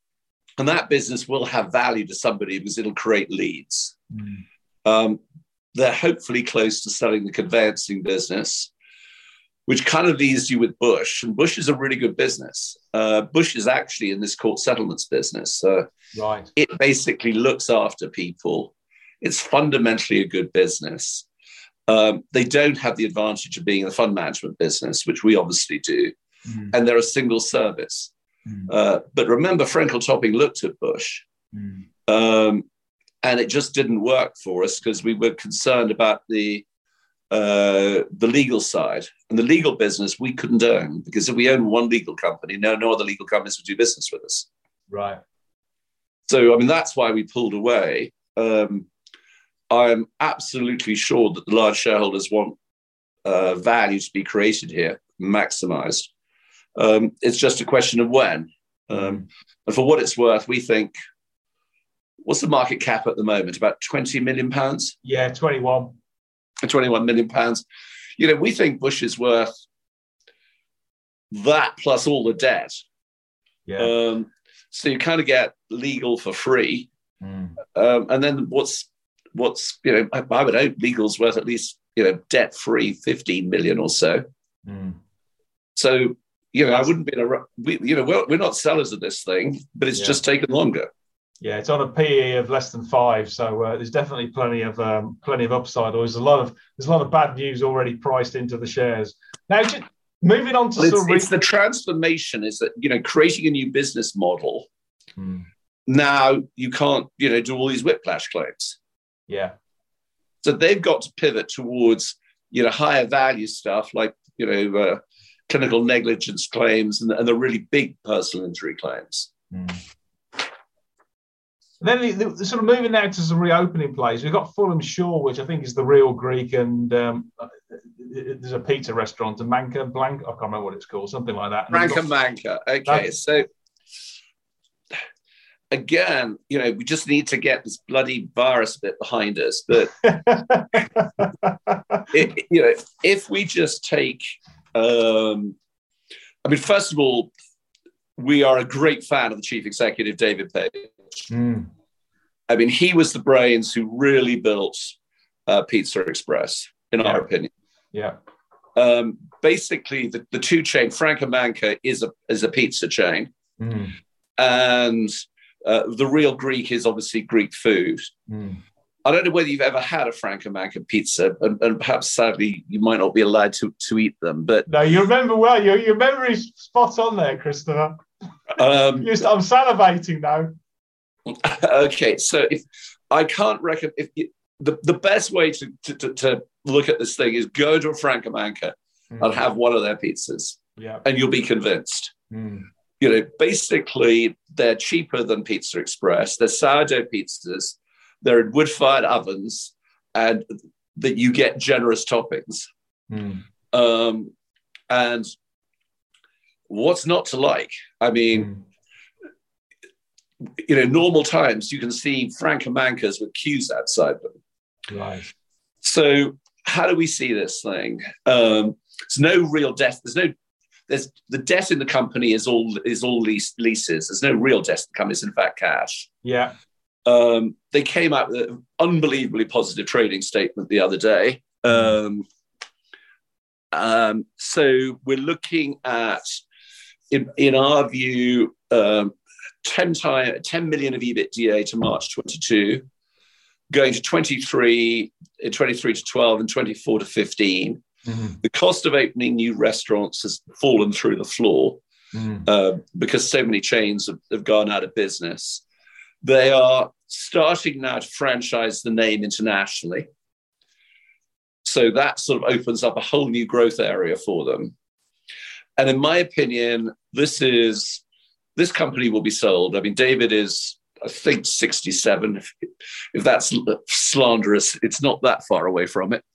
And that business will have value to somebody because it'll create leads. they're hopefully close to selling the conveyancing business, which kind of leaves you with Bush. And Bush is a really good business. Bush is actually in this court settlements business. Right. It basically looks after people. It's fundamentally a good business. They don't have the advantage of being in the fund management business, which we obviously do. Mm. And they're a single service. Mm. But remember, Frenkel Topping looked at Bush. Mm. And it just didn't work for us because we were concerned about the legal side. And the legal business we couldn't own, because if we own one legal company, no other legal companies would do business with us. Right. So, I mean, that's why we pulled away. I am absolutely sure that the large shareholders want value to be created here, maximized. It's just a question of when. And for what it's worth, we think, what's the market cap at the moment? About 20 million pounds? Yeah, 21. 21 million pounds. You know, we think Bush is worth that plus all the debt. Yeah. So you kind of get legal for free. And then what's you know, I would hope legal's worth at least, you know, debt free 15 million or so. So, you know, I wouldn't be we're not sellers of this thing, but it's just taken longer. Yeah, it's on a PE of less than 5, so there's definitely plenty of upside. Or there's a lot of bad news already priced into the shares. Now, just moving on to it's the transformation. Is that, you know, creating a new business model. Now you can't, you know, do all these whiplash claims. Yeah. So they've got to pivot towards, you know, higher value stuff like, you know, clinical negligence claims and the really big personal injury claims. Then the sort of moving now to some reopening plays. We've got Fulham Shore, which I think is the real Greek, and there's a pizza restaurant, a Manca Blanca. I can't remember what it's called, something like that. Manca. Okay, so again, you know, we just need to get this bloody virus bit behind us. But you know, if we just take, I mean, first of all, we are a great fan of the chief executive, David Page. I mean, he was the brains who really built Pizza Express, in our opinion. Yeah. Basically, the two chain, Franca Manca is a pizza chain, and the real Greek is obviously Greek food. I don't know whether you've ever had a Franca Manca pizza, and perhaps sadly you might not be allowed to eat them. But no, you remember well. Your memory's spot on there, Christopher. I'm salivating now. Okay, so if I can't recommend, the best way to look at this thing is go to a Franca Manca and have one of their pizzas, and you'll be convinced. You know, basically, they're cheaper than Pizza Express. They're sourdough pizzas. They're in wood-fired ovens, and that you get generous toppings. And what's not to like? I mean, you know, normal times you can see Franca Mancas with queues outside them. Right. So how do we see this thing? There's no real debt. There's the debt in the company is all leases. There's no real debt in the company. It's in fact cash. Yeah. They came out with an unbelievably positive trading statement the other day. So we're looking at, in our view, 10 million of EBITDA to March 22, going to 23 to 12 and 24 to 15. The cost of opening new restaurants has fallen through the floor because so many chains have gone out of business. They are starting now to franchise the name internationally. So that sort of opens up a whole new growth area for them. And in my opinion, this company will be sold. I mean, David is, I think, 67. If that's slanderous, it's not that far away from it.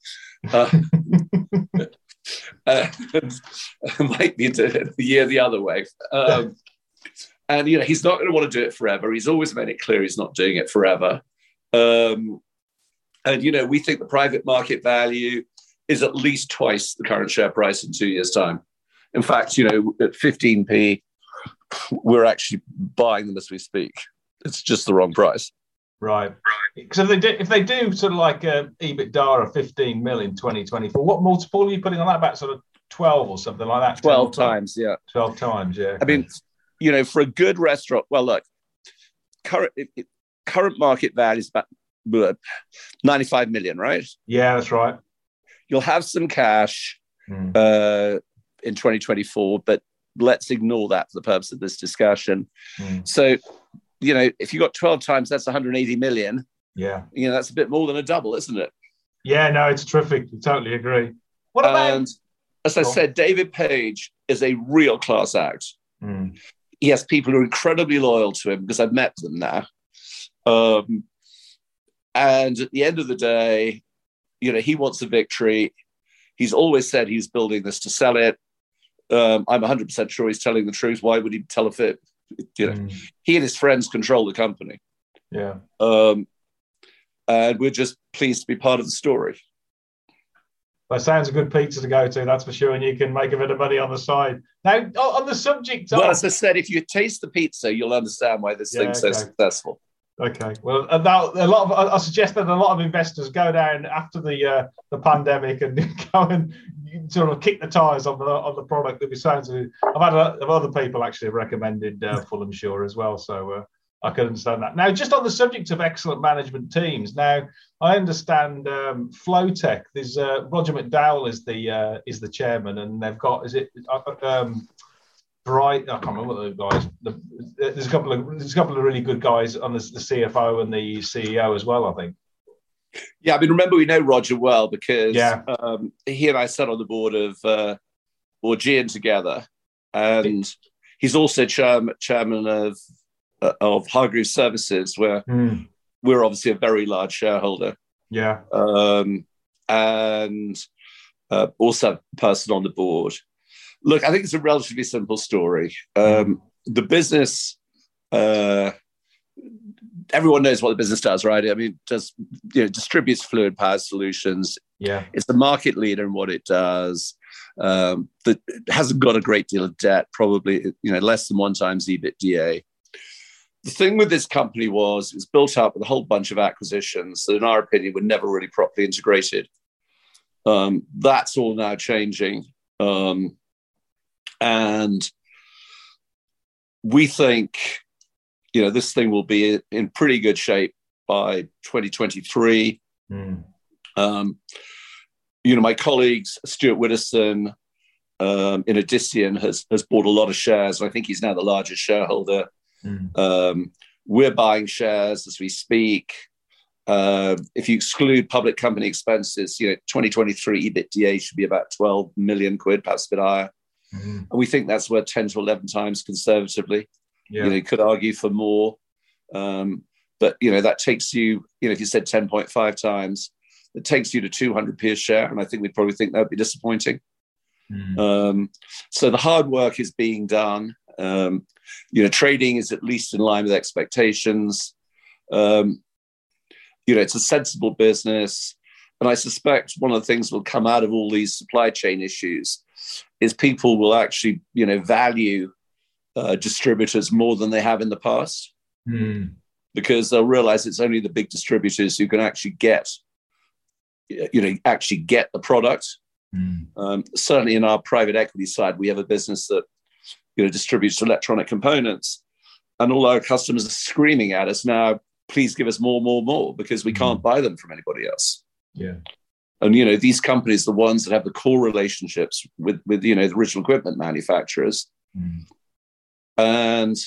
It might be the year the other way. And, you know, he's not going to want to do it forever. He's always made it clear he's not doing it forever. And, you know, we think the private market value is at least twice the current share price in 2 years' time. In fact, you know, at 15p, we're actually buying them as we speak. It's just the wrong price. Right. Because if they do sort of like a EBITDA of 15 mil in 2024, what multiple are you putting on that? About sort of 12 or something like that? 12 times, yeah. 12 times, yeah. I mean, you know, for a good restaurant, well, look, current market value is about 95 million, right? Yeah, that's right. You'll have some cash in 2024, but let's ignore that for the purpose of this discussion. So, you know, if you got 12 times, that's 180 million. Yeah. You know, that's a bit more than a double, isn't it? Yeah, no, it's terrific. I totally agree. What about... And as I said, David Page is a real class act. He has people who are incredibly loyal to him because I've met them now. And at the end of the day, you know, he wants a victory. He's always said he's building this to sell it. I'm 100% sure he's telling the truth. Why would he tell a fib? You know, he and his friends control the company. Yeah. And we're just pleased to be part of the story. That sounds a good pizza to go to, that's for sure, and you can make a bit of money on the side. Now, on the subject of... Well, as I said, if you taste the pizza, you'll understand why this thing's so successful. Okay. Well, I suggest that a lot of investors go down after the pandemic and go and sort of kick the tires on the product. I've had other people actually have recommended Fulham Shore as well, so I can understand that. Now, just on the subject of excellent management teams, now I understand Flowtech. There's Roger McDowell is the chairman, and they've got Bright. I can't remember the guys. There's a couple of really good guys on the CFO and the CEO as well, I think. Yeah, I mean, remember, we know Roger well because he and I sat on the board of Augean together, and he's also chairman of Hargreaves Services, where we're obviously a very large shareholder. Yeah, and also a person on the board. Look, I think it's a relatively simple story. The business, everyone knows what the business does, right? I mean, distributes fluid power solutions. Yeah, it's the market leader in what it does. That hasn't got a great deal of debt, probably less than 1 times EBITDA. The thing with this company was it was built up with a whole bunch of acquisitions that, in our opinion, were never really properly integrated. That's all now changing. And we think, this thing will be in pretty good shape by 2023. My colleagues, Stuart Widdowson, in Adician, has bought a lot of shares. I think he's now the largest shareholder. We're buying shares as we speak. If you exclude public company expenses, 2023 EBITDA should be about 12 million quid, perhaps a bit higher. And we think that's worth 10 to 11 times conservatively. Yeah. You could argue for more. But, that takes you, if you said 10.5 times, it takes you to 200p a share. And I think we'd probably think that would be disappointing. So the hard work is being done. Trading is at least in line with expectations. It's a sensible business. And I suspect one of the things that will come out of all these supply chain issues is people will actually, value distributors more than they have in the past, because they'll realize it's only the big distributors who can actually get the product. Certainly in our private equity side, we have a business that distributes electronic components, and all our customers are screaming at us now, please give us more, because we can't buy them from anybody else. Yeah. And, these companies, the ones that have the core relationships with the original equipment manufacturers. And,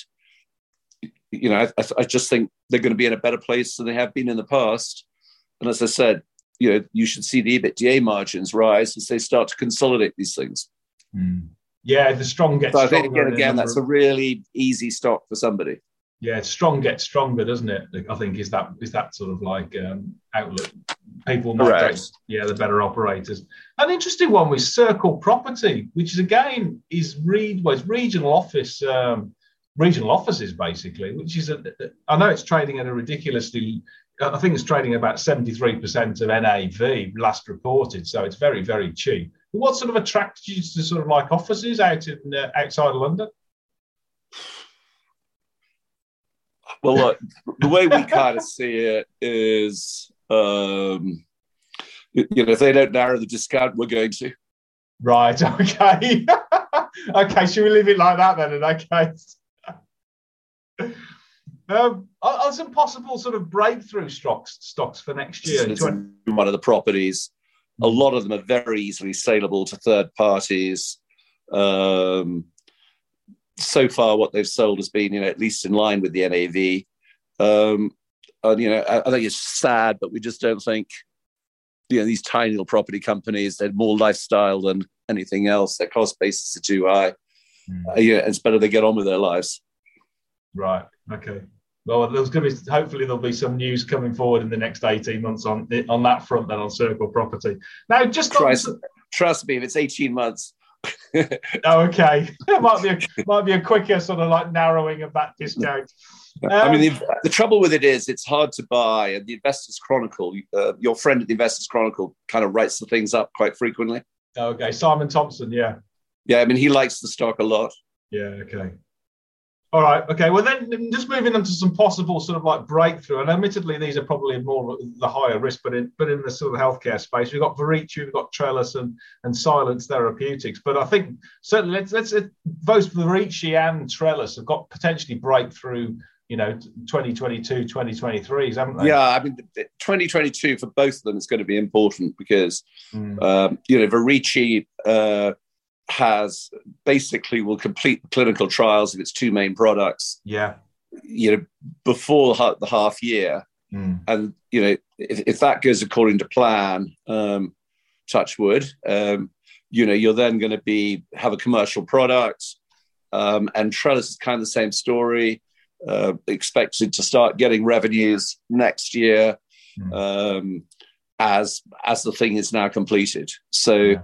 I just think they're going to be in a better place than they have been in the past. And as I said, you should see the EBITDA margins rise as they start to consolidate these things. Yeah, the strong gets stronger. So I think, again, that's a really easy stock for somebody. Yeah, strong gets stronger, doesn't it? I think is that sort of like outlook. People might go, the better operators. An interesting one was Circle Property, which is again regional offices basically, which is I know it's trading at a ridiculously. I think it's trading about 73% of NAV last reported, so it's very, very cheap. But what sort of attracts you to sort of like offices outside of London? Well, look, the way we kind of see it is, if they don't narrow the discount, we're going to. Right. Okay. Okay. Should we leave it like that then? In that case. Are some possible sort of breakthrough stocks for next year? It's one of the properties. A lot of them are very easily saleable to third parties. So far, what they've sold has been, at least in line with the NAV. And, I think it's sad, but we just don't think, these tiny little property companies, they're more lifestyle than anything else. Their cost bases are too high. It's better they get on with their lives. Right. Okay. Well, hopefully there'll be some news coming forward in the next 18 months on that front, then on Circle Property. Now, just trust me, if it's 18 months. Okay. It might be a quicker sort of like narrowing of that discount. The trouble with it is it's hard to buy, and the Investors Chronicle, your friend at the Investors Chronicle kind of writes the things up quite frequently. Okay. Simon Thompson, yeah. Yeah, he likes the stock a lot. Yeah, okay. All right. Okay. Well, then just moving on to some possible sort of like breakthrough. And admittedly, these are probably more the higher risk, but in the sort of healthcare space, we've got Verici, we've got Trellis and Silence Therapeutics. But I think certainly let's both Verici and Trellis have got potentially breakthrough, 2022, 2023s, haven't they? Yeah. 2022 for both of them is going to be important because, Verici, will complete the clinical trials of its two main products. Yeah. Before the half year. And, if that goes according to plan, touch wood, you're then going to have a commercial product. And Trellis is kind of the same story, expected to start getting revenues next year as the thing is now completed. So,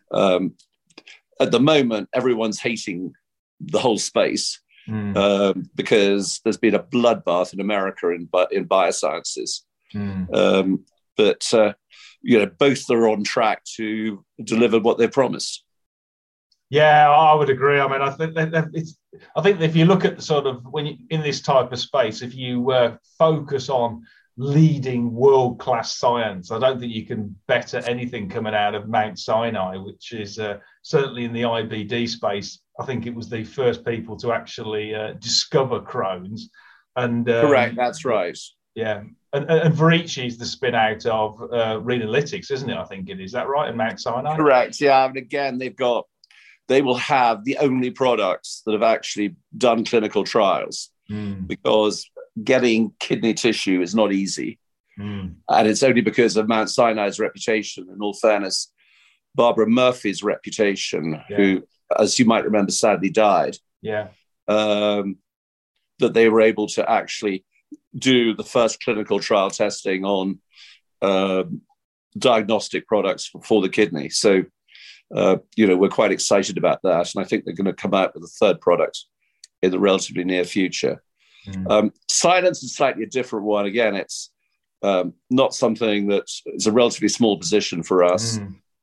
at the moment, everyone's hating the whole space because there's been a bloodbath in America in biosciences. But both are on track to deliver what they promised. Yeah, I would agree. I think if you look at the sort of in this type of space, if you focus on leading world-class science, I don't think you can better anything coming out of Mount Sinai, which is certainly in the IBD space. I think it was the first people to actually discover Crohn's. And correct, that's right. Yeah, and Verici is the spin out of Renalytix, isn't it? I think it is. That right? In Mount Sinai. Correct. Yeah, and again, they will have the only products that have actually done clinical trials because getting kidney tissue is not easy. And it's only because of Mount Sinai's reputation. In all fairness, Barbara Murphy's reputation, who, as you might remember, sadly died, that they were able to actually do the first clinical trial testing on diagnostic products for the kidney. So, we're quite excited about that. And I think they're going to come out with a third product in the relatively near future. Silence is slightly a different one. Again, it's not something that is a relatively small position for us.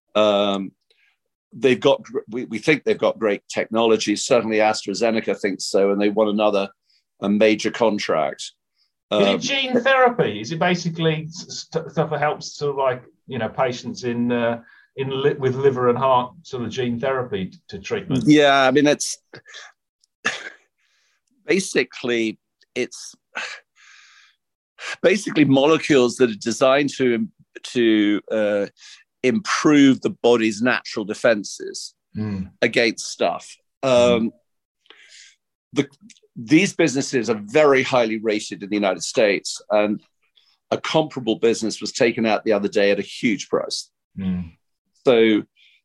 We think they've got great technology. Certainly AstraZeneca thinks so, and they won a major contract. Is it gene therapy? Is it basically stuff that helps sort of like, patients with liver and heart sort of gene therapy to treatment? Yeah, it's basically molecules that are designed to improve the body's natural defenses against stuff. These businesses are very highly rated in the United States, and a comparable business was taken out the other day at a huge price. So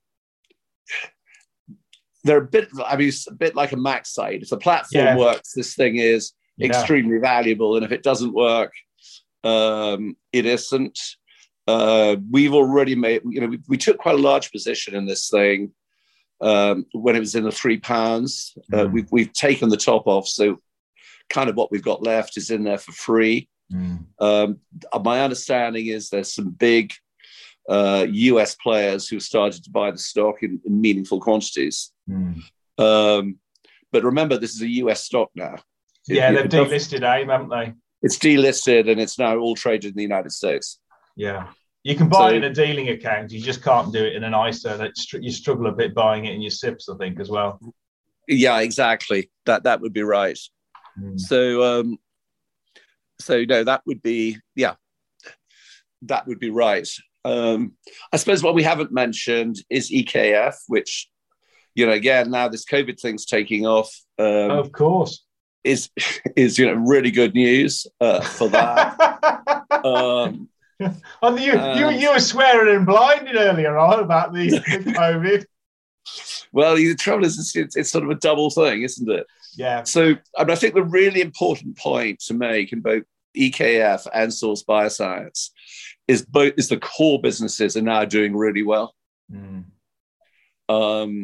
they're a bit like a Max site. If the platform works, this thing is extremely valuable. And if it doesn't work, it isn't. We've already made, we took quite a large position in this thing when it was in the £3. We've taken the top off. So kind of what we've got left is in there for free. My understanding is there's some big US players who started to buy the stock in meaningful quantities. But remember, this is a US stock now. Yeah, they've delisted AIM, haven't they? It's delisted and it's now all traded in the United States. Yeah. You can buy it in a dealing account. You just can't do it in an ISA. You struggle a bit buying it in your SIPs, I think, as well. Yeah, exactly. That would be right. So no, that would be right. I suppose what we haven't mentioned is EKF, which, again, now this COVID thing's taking off. Of course. Is really good news for that. You were swearing and blinding earlier on about the COVID. Well, the trouble is, it's sort of a double thing, isn't it? Yeah. So, I think the really important point to make in both EKF and Source Bioscience is the core businesses are now doing really well. And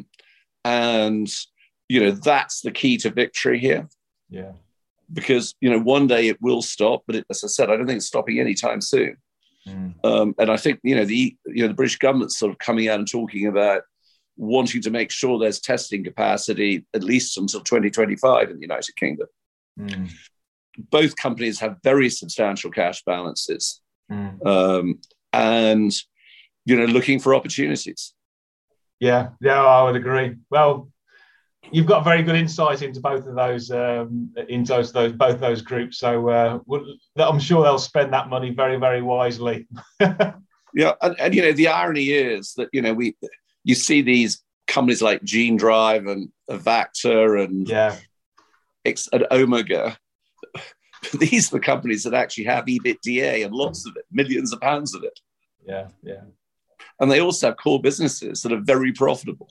that's the key to victory here. Yeah. Because one day it will stop, but as I said, I don't think it's stopping anytime soon. And I think the British government's sort of coming out and talking about wanting to make sure there's testing capacity at least until 2025 in the United Kingdom. Both companies have very substantial cash balances, and looking for opportunities. Yeah, I would agree. Well, you've got very good insight into both of those, both those groups. So I'm sure they'll spend that money very, very wisely. Yeah, and the irony is that you see these companies like Gene Drive and Avacta and Omega. These are the companies that actually have EBITDA and lots of it, millions of pounds of it. Yeah. And they also have core businesses that are very profitable.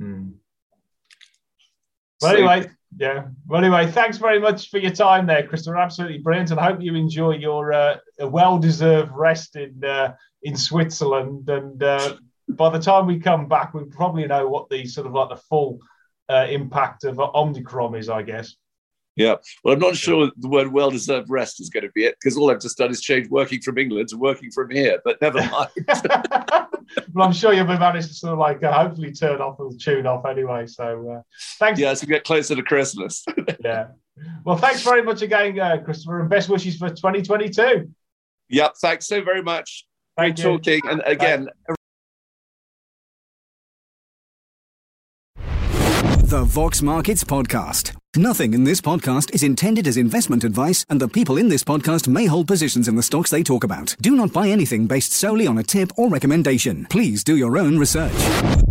Well, anyway, thanks very much for your time there, Christopher. Absolutely brilliant, and I hope you enjoy your well-deserved rest in Switzerland. And by the time we come back, we probably know what the sort of like the full impact of Omicron is, I guess. Yeah, well, I'm not sure the word well-deserved rest is going to be it, because all I've just done is change working from England to working from here, but never mind. Well, I'm sure you'll be managed to sort of like hopefully turn off and tune off anyway. So thanks. Yeah, as we get closer to Christmas. Yeah. Well, thanks very much again, Christopher, and best wishes for 2022. Yeah, thanks so very much. Great talking. And again... The Vox Markets Podcast. Nothing in this podcast is intended as investment advice, and the people in this podcast may hold positions in the stocks they talk about. Do not buy anything based solely on a tip or recommendation. Please do your own research.